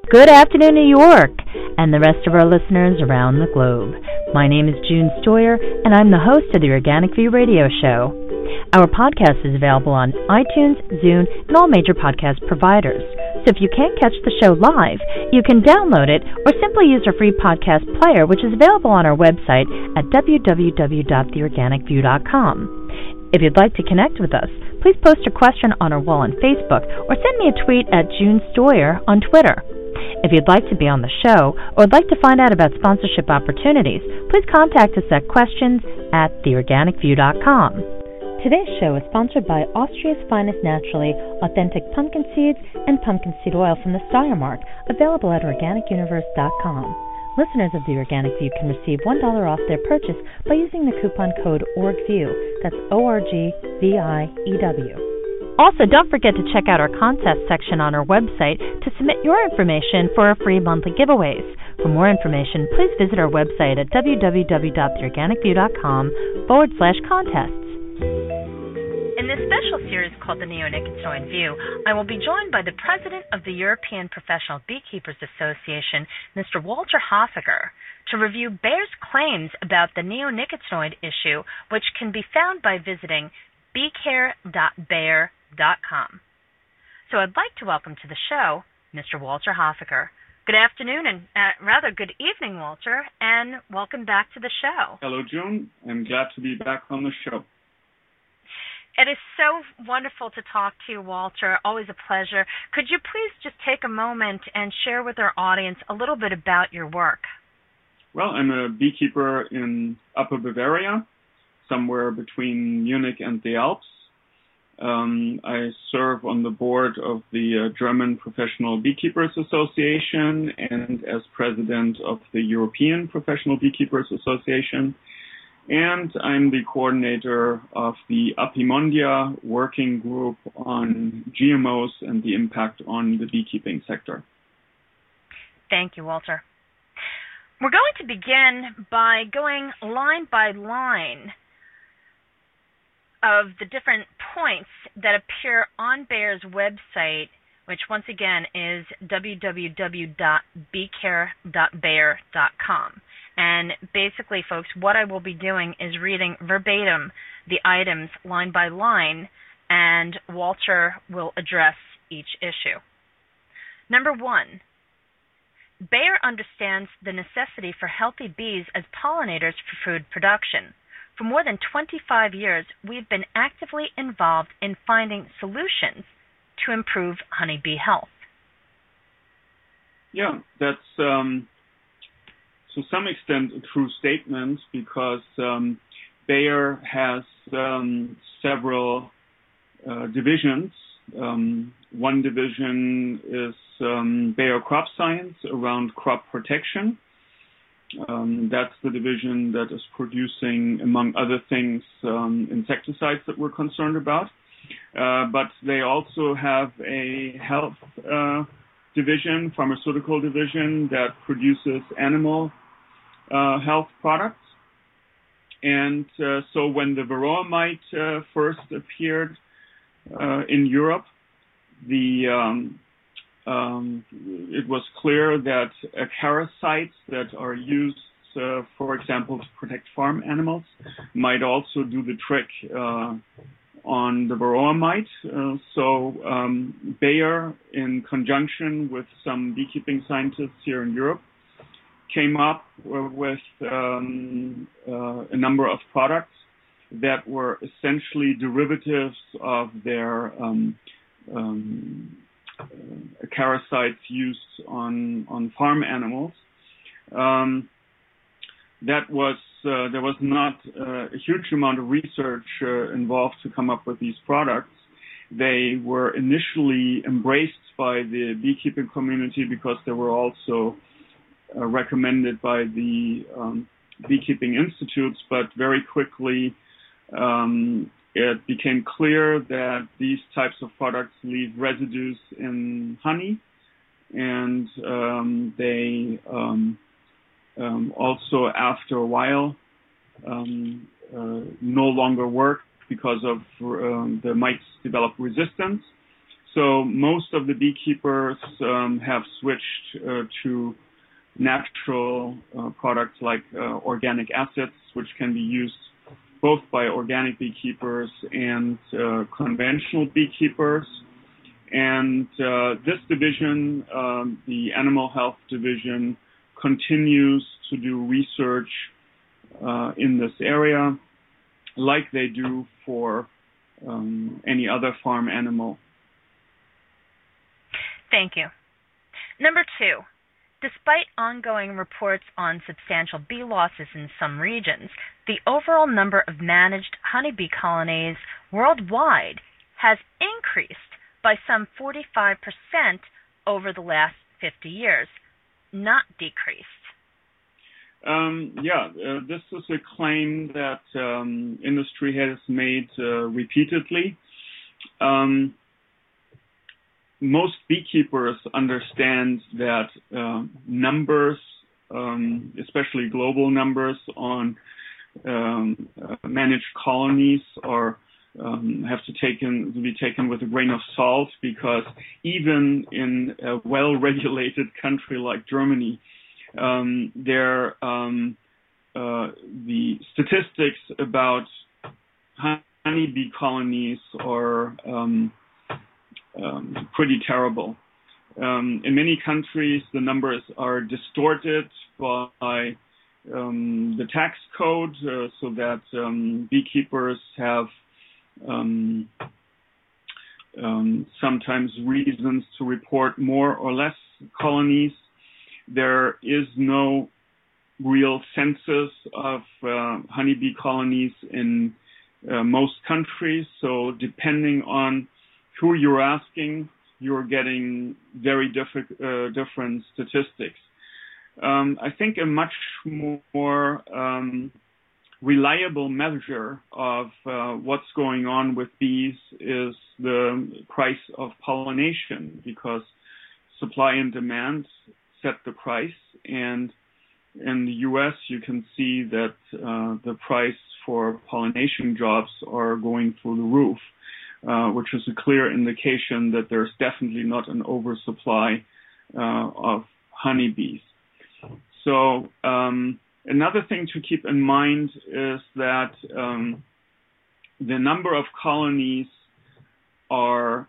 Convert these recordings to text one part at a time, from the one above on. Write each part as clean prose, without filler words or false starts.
Good afternoon, New York, and the rest of our listeners around the globe. My name is June Stoyer, and I'm the host of the Organic View Radio Show. Our podcast is available on iTunes, Zune, and all major podcast providers. So if you can't catch the show live, you can download it or simply use our free podcast player, which is available on our website at www.theorganicview.com. If you'd like to connect with us, please post a question on our wall on Facebook or send me a tweet at June Stoyer on Twitter. If you'd like to be on the show or would like to find out about sponsorship opportunities, please contact us at questions@theorganicview.com. Today's show is sponsored by Austria's finest naturally authentic pumpkin seeds and pumpkin seed oil from the Steiermark, available at organicuniverse.com. Listeners of The Organic View can receive $1 off their purchase by using the coupon code ORGVIEW. That's ORGVIEW. Also, don't forget to check out our contest section on our website to submit your information for our free monthly giveaways. For more information, please visit our website at www.theorganicview.com/contests. In this special series called The Neonicotinoid View, I will be joined by the President of the European Professional Beekeepers Association, Mr. Walter Hofiger, to review Bayer's claims about the neonicotinoid issue, which can be found by visiting beecare.bayer.com. So I'd like to welcome to the show Mr. Walter Hofiger. Good afternoon, and rather good evening, Walter, and welcome back to the show. Hello, June. I'm glad to be back on the show. It is so wonderful to talk to you, Walter. Always a pleasure. Could you please just take a moment and share with our audience a little bit about your work? Well, I'm a beekeeper in Upper Bavaria, somewhere between Munich and the Alps. I serve on the board of the German Professional Beekeepers Association and as president of the European Professional Beekeepers Association. And I'm the coordinator of the Apimondia working group on GMOs and the impact on the beekeeping sector. Thank you, Walter. We're going to begin by going line by line of the different points that appear on Bayer's website, which once again is www.beecare.bayer.com. And basically, folks, what I will be doing is reading verbatim the items line by line, and Walter will address each issue. Number 1, Bayer understands the necessity for healthy bees as pollinators for food production. For more than 25 years, we've been actively involved in finding solutions to improve honeybee health. Yeah, that's to some extent a true statement because Bayer has several divisions. One division is Bayer Crop Science around crop protection. That's the division that is producing, among other things, insecticides that we're concerned about. But they also have a health division, pharmaceutical division, that produces animal health products. And so when the varroa mite first appeared in Europe, it was clear that acaricides that are used, for example, to protect farm animals might also do the trick on the varroa mite. So Bayer, in conjunction with some beekeeping scientists here in Europe, came up with a number of products that were essentially derivatives of their acaricides used on farm animals. There was not a huge amount of research involved to come up with these products. They were initially embraced by the beekeeping community because they were also recommended by the beekeeping institutes, but very quickly it became clear that these types of products leave residues in honey, and they also, after a while, no longer work because of the mites develop resistance. So most of the beekeepers have switched to natural products like organic acids, which can be used both by organic beekeepers and conventional beekeepers. And this division, the animal health division, continues to do research in this area like they do for any other farm animal. Thank you. Number 2. Despite ongoing reports on substantial bee losses in some regions, the overall number of managed honeybee colonies worldwide has increased by some 45% over the last 50 years, not decreased. This is a claim that industry has made repeatedly. Most beekeepers understand that numbers, especially global numbers on managed colonies, have to be taken with a grain of salt, because even in a well-regulated country like Germany, the statistics about honeybee colonies are pretty terrible. In many countries, the numbers are distorted by the tax code, so that beekeepers have sometimes reasons to report more or less colonies. There is no real census of honeybee colonies in most countries, so depending on who you're asking, you're getting very different statistics. I think a much more reliable measure of what's going on with bees is the price of pollination, because supply and demand set the price, and in the U.S. you can see that the price for pollination jobs are going through the roof, which is a clear indication that there's definitely not an oversupply of honeybees. So another thing to keep in mind is that the number of colonies are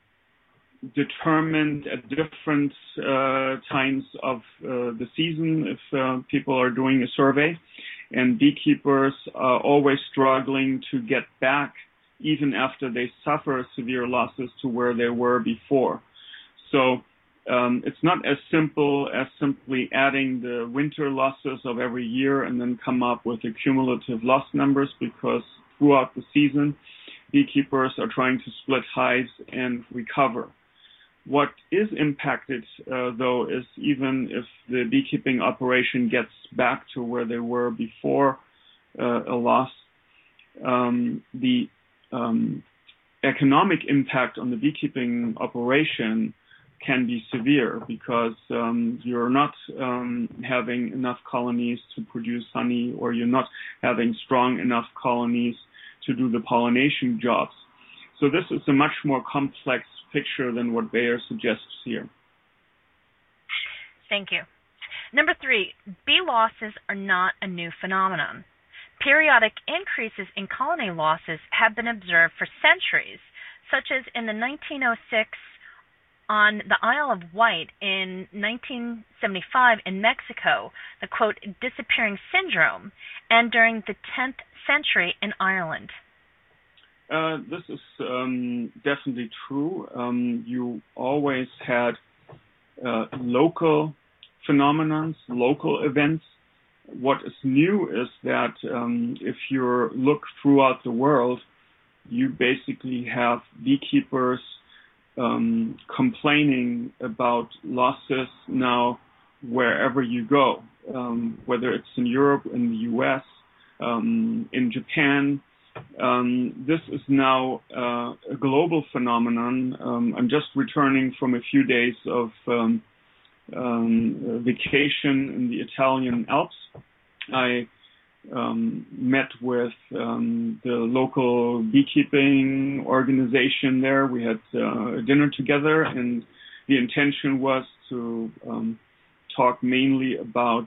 determined at different times of the season. If people are doing a survey, and beekeepers are always struggling to get back, even after they suffer severe losses, to where they were before. So it's not as simple as simply adding the winter losses of every year and then come up with the cumulative loss numbers, because throughout the season, beekeepers are trying to split hives and recover. What is impacted, though, is even if the beekeeping operation gets back to where they were before a loss, the economic impact on the beekeeping operation can be severe, because you're not having enough colonies to produce honey, or you're not having strong enough colonies to do the pollination jobs. So this is a much more complex picture than what Bayer suggests here. Thank you. Number 3, bee losses are not a new phenomenon. Periodic increases in colony losses have been observed for centuries, such as in the 1906 on the Isle of Wight, in 1975 in Mexico, the, quote, disappearing syndrome, and during the 10th century in Ireland. This is definitely true. You always had local phenomenons, local events. What is new is that if you look throughout the world, you basically have beekeepers complaining about losses now wherever you go, whether it's in Europe, in the U.S., in Japan. This is now a global phenomenon. I'm just returning from a few days of vacation in the Italian Alps. I met with the local beekeeping organization there. We had a dinner together, and the intention was to talk mainly about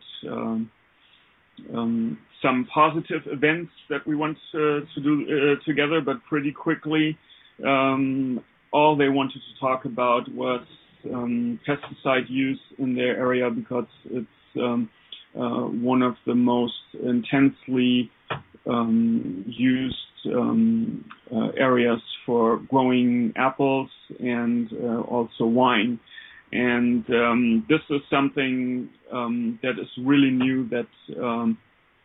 some positive events that we want to do together, but pretty quickly all they wanted to talk about was pesticide use in their area, because it's one of the most intensely used areas for growing apples and also wine. And this is something that is really new, that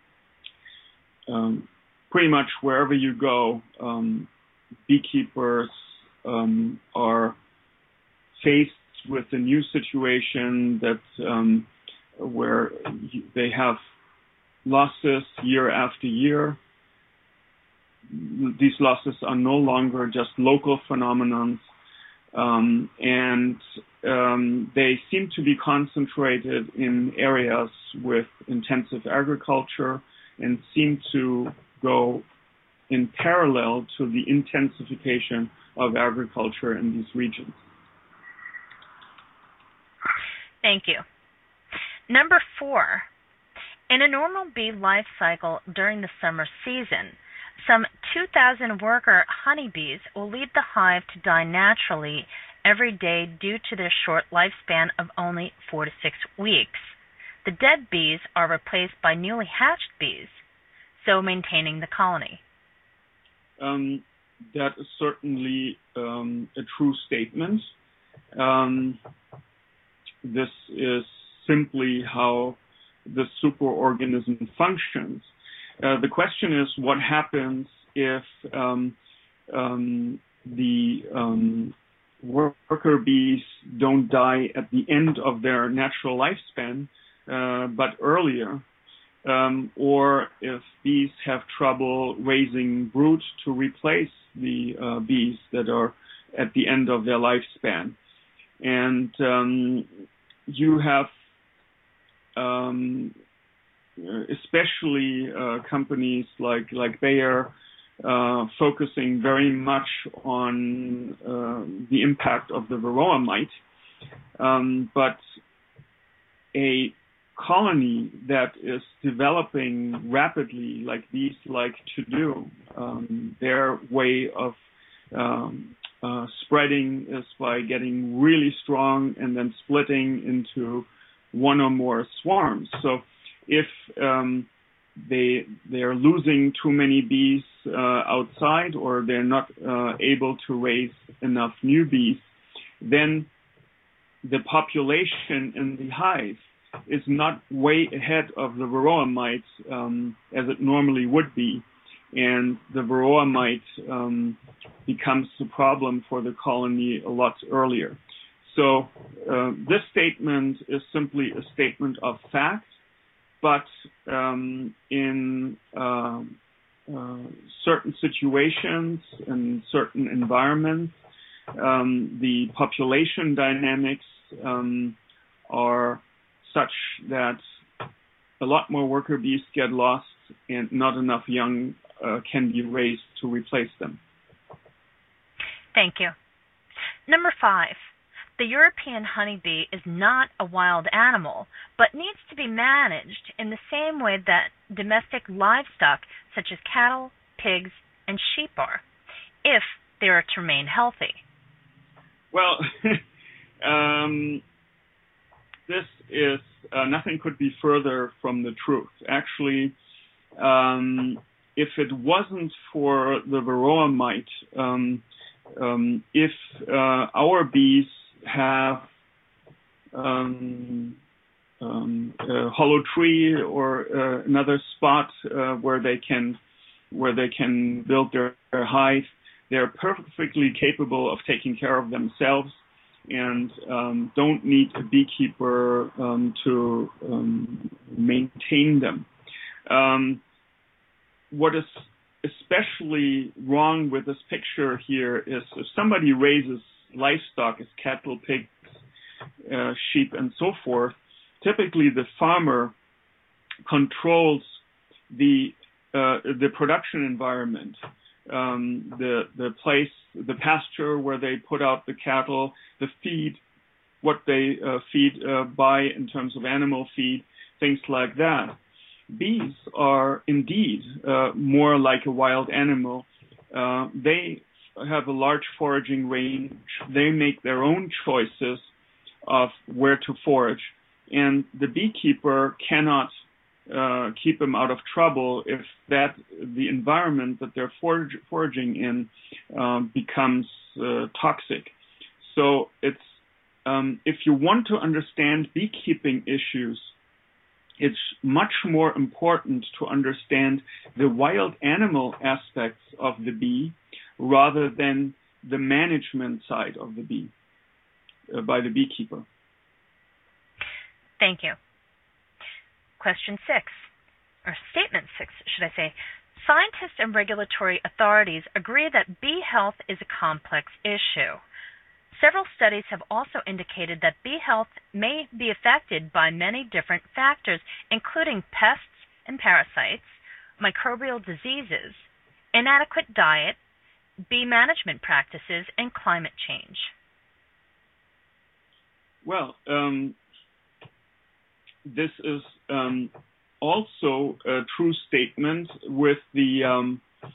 pretty much wherever you go, beekeepers are faced with a new situation that where they have losses year after year. These losses are no longer just local phenomenons, and they seem to be concentrated in areas with intensive agriculture and seem to go in parallel to the intensification of agriculture in these regions. Thank you. Number 4, in a normal bee life cycle during the summer season, some 2,000 worker honeybees will leave the hive to die naturally every day due to their short lifespan of only 4 to 6 weeks. The dead bees are replaced by newly hatched bees, so maintaining the colony. That is certainly a true statement. This is simply how the superorganism functions. The question is, what happens if the worker bees don't die at the end of their natural lifespan, but earlier, or if bees have trouble raising brood to replace the bees that are at the end of their lifespan. And you have especially companies like Bayer focusing very much on the impact of the varroa mite, but a colony that is developing rapidly, like bees like to do, their way of spreading is by getting really strong and then splitting into one or more swarms. So if they are losing too many bees outside, or they're not able to raise enough new bees, then the population in the hive is not way ahead of the varroa mite as it normally would be, and the varroa mite becomes the problem for the colony a lot earlier. So this statement is simply a statement of fact, but in certain situations and certain environments, the population dynamics are such that a lot more worker bees get lost and not enough young can be raised to replace them. Thank you. Number 5. The European honeybee is not a wild animal, but needs to be managed in the same way that domestic livestock such as cattle, pigs, and sheep are, if they are to remain healthy. Well, this is nothing could be further from the truth. Actually, if it wasn't for the varroa mite, if our bees have a hollow tree or another spot where they can build their hive, they're perfectly capable of taking care of themselves and don't need a beekeeper to maintain them. What is especially wrong with this picture here is if somebody raises livestock as cattle, pigs, sheep, and so forth, typically the farmer controls the production environment, the place, the pasture where they put out the cattle, the feed, what they buy in terms of animal feed, things like that. Bees are indeed more like a wild animal. They have a large foraging range. They make their own choices of where to forage, and the beekeeper cannot keep them out of trouble if the environment that they're foraging in becomes toxic. So it's if you want to understand beekeeping issues, it's much more important to understand the wild animal aspects of the bee rather than the management side of the bee by the beekeeper. Thank you. Question 6, or statement 6, should I say. Scientists and regulatory authorities agree that bee health is a complex issue. Several studies have also indicated that bee health may be affected by many different factors, including pests and parasites, microbial diseases, inadequate diet, bee management practices, and climate change. Well, this is also a true statement with the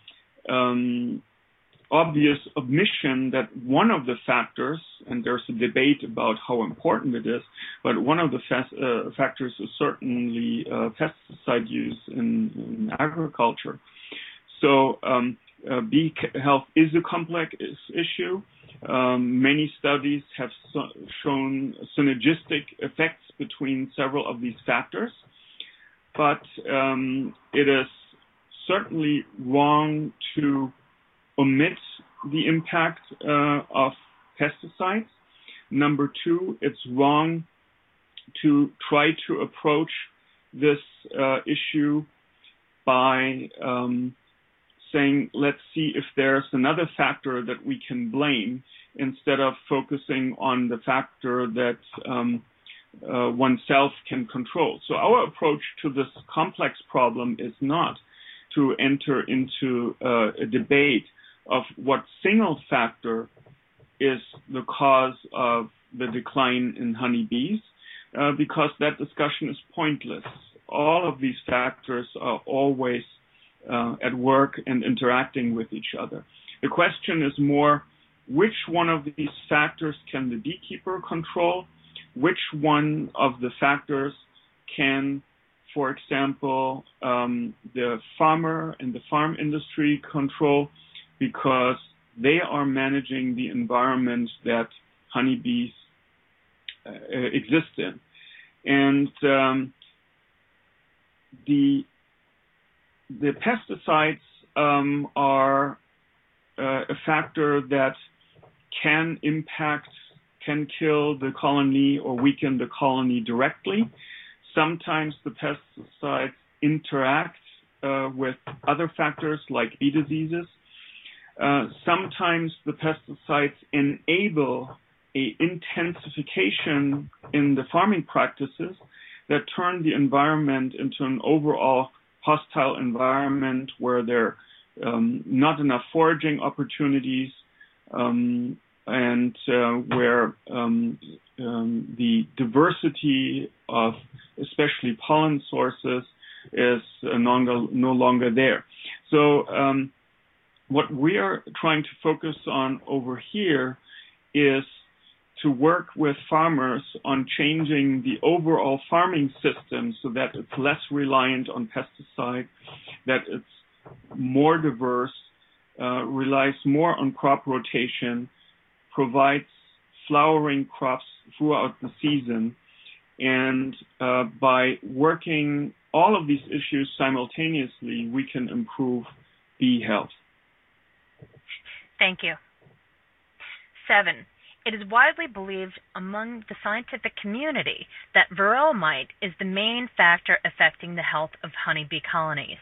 obvious admission that one of the factors, and there's a debate about how important it is, but one of the factors is certainly pesticide use in agriculture. So bee health is a complex issue. Many studies have shown synergistic effects between several of these factors, but it is certainly wrong to omit the impact of pesticides. Number 2, it's wrong to try to approach this issue by saying, let's see if there's another factor that we can blame, instead of focusing on the factor that oneself can control. So our approach to this complex problem is not to enter into a debate of what single factor is the cause of the decline in honeybees, because that discussion is pointless. All of these factors are always at work and interacting with each other. The question is more, which one of these factors can the beekeeper control? Which one of the factors can, for example, the farmer and the farm industry control, because they are managing the environment that honeybees exist in. And the pesticides are a factor that can kill the colony or weaken the colony directly. Sometimes the pesticides interact with other factors like bee diseases. Sometimes the pesticides enable an intensification in the farming practices that turn the environment into an overall hostile environment where there are not enough foraging opportunities, and where the diversity of especially pollen sources is no longer there. So what we are trying to focus on over here is to work with farmers on changing the overall farming system so that it's less reliant on pesticides, that it's more diverse, relies more on crop rotation, provides flowering crops throughout the season, and by working all of these issues simultaneously, we can improve bee health. Thank you. 7. It is widely believed among the scientific community that varroa mite is the main factor affecting the health of honeybee colonies.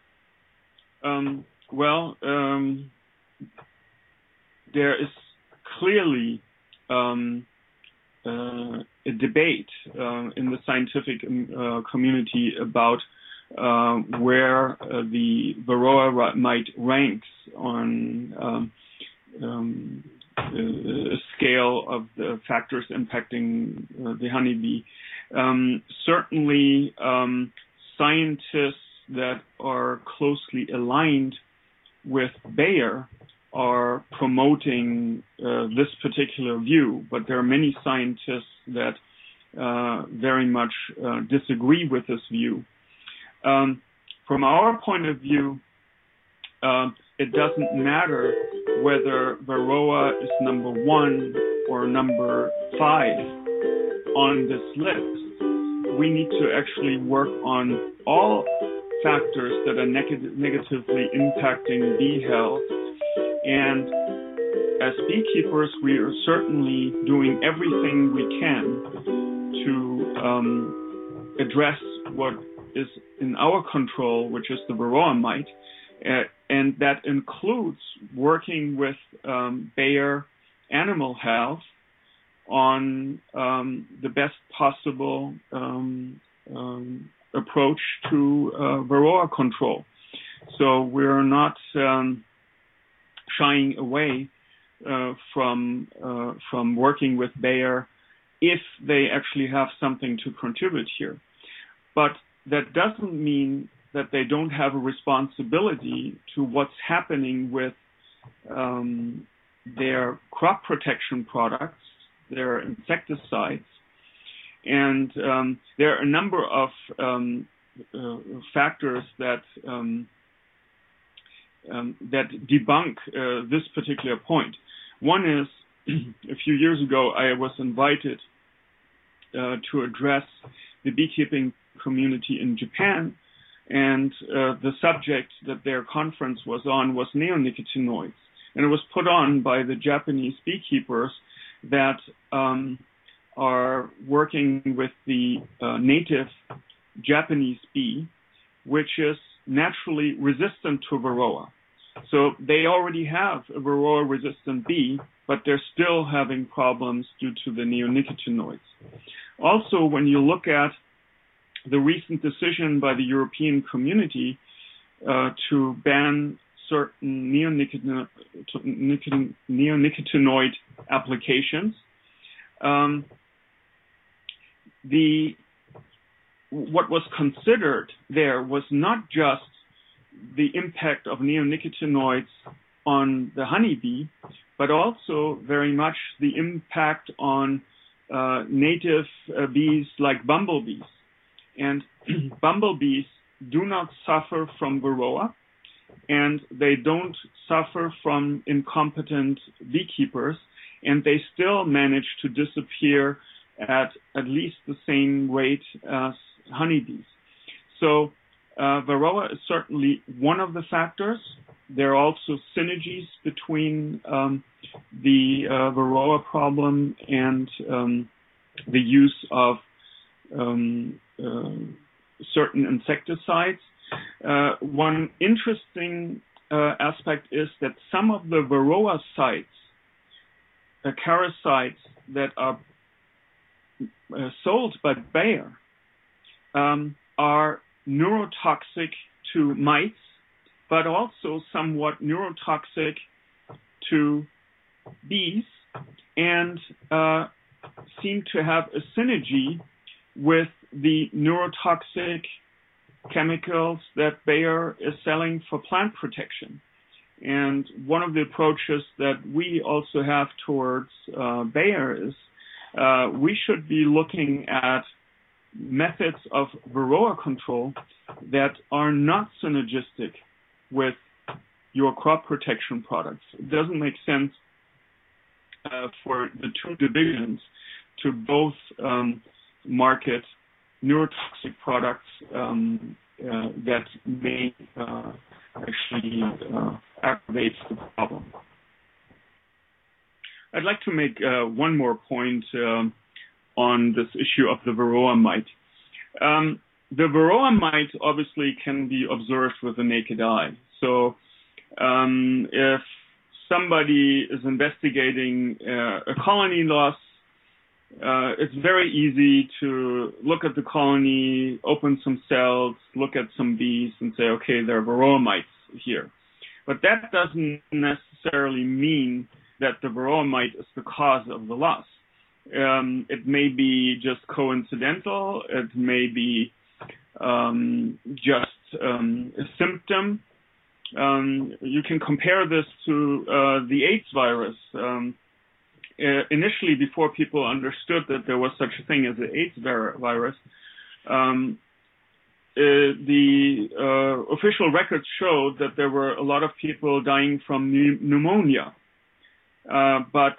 There is clearly a debate in the scientific community about where the Varroa mite ranks on a scale of the factors impacting the honeybee. Certainly, scientists that are closely aligned with Bayer are promoting this particular view, but there are many scientists that very much disagree with this view. From our point of view, it doesn't matter whether Varroa is number 1 or number 5 on this list. We need to actually work on all factors that are negatively impacting bee health. And as beekeepers, we are certainly doing everything we can to address what is in our control, which is the Varroa mite. And that includes working with Bayer Animal Health on the best possible approach to Varroa control. So we're not shying away from working with Bayer if they actually have something to contribute here. But that doesn't mean that they don't have a responsibility to what's happening with their crop protection products, their insecticides. And there are a number of factors that debunk this particular point. One is, a few years ago, I was invited to address the beekeeping community in Japan, and the subject that their conference was on was neonicotinoids. And it was put on by the Japanese beekeepers that are working with the native Japanese bee, which is naturally resistant to Varroa. So they already have a Varroa-resistant bee, but they're still having problems due to the neonicotinoids. Also, when you look at the recent decision by the European community to ban certain neonicotinoid applications, what was considered there was not just the impact of neonicotinoids on the honeybee, but also very much the impact on native bees like bumblebees. And bumblebees do not suffer from Varroa, and they don't suffer from incompetent beekeepers, and they still manage to disappear at least the same rate as honeybees. So Varroa is certainly one of the factors. There are also synergies between the Varroa problem and the use of certain insecticides. One interesting aspect is that some of the Varroa sites, parasites that are sold by Bayer, are neurotoxic to mites, but also somewhat neurotoxic to bees, and seem to have a synergy with the neurotoxic chemicals that Bayer is selling for plant protection. And one of the approaches that we also have towards Bayer is we should be looking at methods of Varroa control that are not synergistic with your crop protection products. It doesn't make sense for the two divisions to both market neurotoxic products that may actually aggravate the problem. I'd like to make one more point on this issue of the Varroa mite. The Varroa mite obviously can be observed with the naked eye. So if somebody is investigating a colony loss it's very easy to look at the colony, open some cells, look at some bees, and say, okay, there are varroa mites here. But that doesn't necessarily mean that the varroa mite is the cause of the loss. It may be just coincidental. It may be just a symptom. You can compare this to the AIDS virus. Initially, before people understood that there was such a thing as the AIDS virus, the official records showed that there were a lot of people dying from pneumonia. But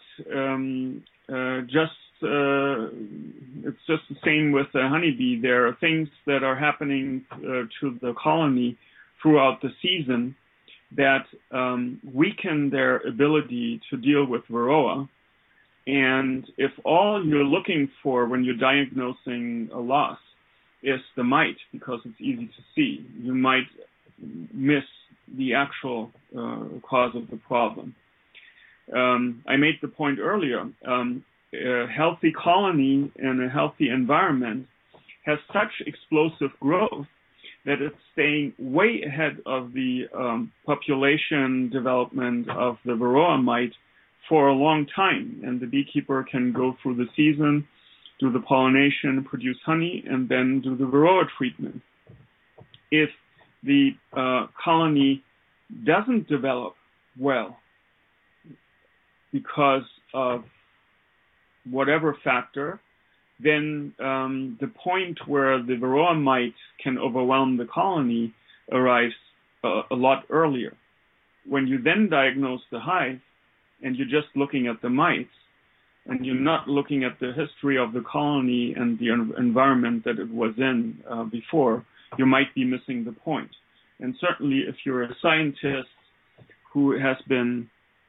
it's just the same with the honeybee. There are things that are happening to the colony throughout the season that weaken their ability to deal with varroa. And if all you're looking for when you're diagnosing a loss is the mite, because it's easy to see, you might miss the actual cause of the problem. I made the point earlier, a healthy colony and a healthy environment has such explosive growth that it's staying way ahead of the population development of the varroa mite for a long time. And the beekeeper can go through the season, do the pollination, produce honey, and then do the varroa treatment. If the colony doesn't develop well because of whatever factor, then the point where the varroa mite can overwhelm the colony arrives a lot earlier. When you then diagnose the hive and you're just looking at the mites and you're not looking at the history of the colony and the environment that it was in before, you might be missing the point. And certainly if you're a scientist who has been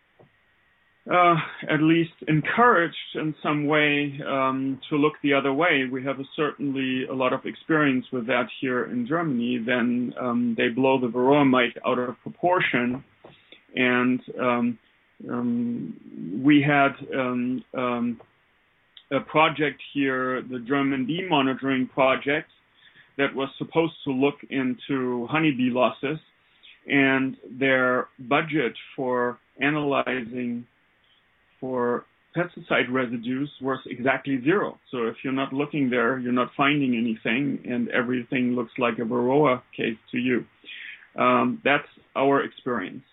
at least encouraged in some way to look the other way, we have certainly a lot of experience with that here in Germany, then they blow the varroa mite out of proportion. And we had a project here, the German Bee Monitoring Project, that was supposed to look into honeybee losses, and their budget for analyzing for pesticide residues was exactly zero. So if you're not looking there, you're not finding anything, and everything looks like a varroa case to you. That's our experience.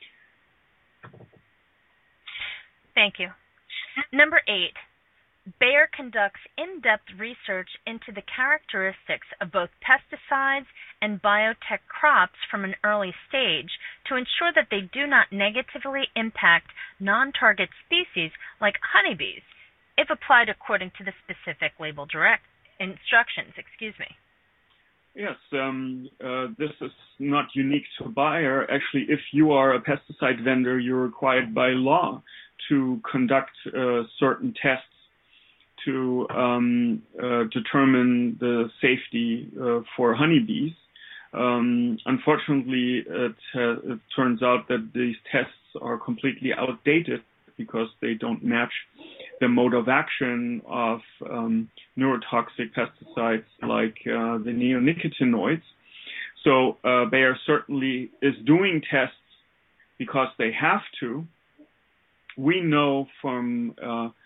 Thank you. Number 8, Bayer conducts in-depth research into the characteristics of both pesticides and biotech crops from an early stage to ensure that they do not negatively impact non-target species like honeybees if applied according to the specific label instructions. Yes, this is not unique to Bayer. Actually, if you are a pesticide vendor, you're required by law to conduct certain tests to determine the safety for honeybees. Unfortunately, it turns out that these tests are completely outdated because they don't match the mode of action of neurotoxic pesticides like the neonicotinoids. So Bayer certainly is doing tests because they have to. We know from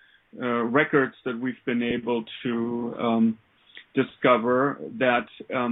records that we've been able to discover that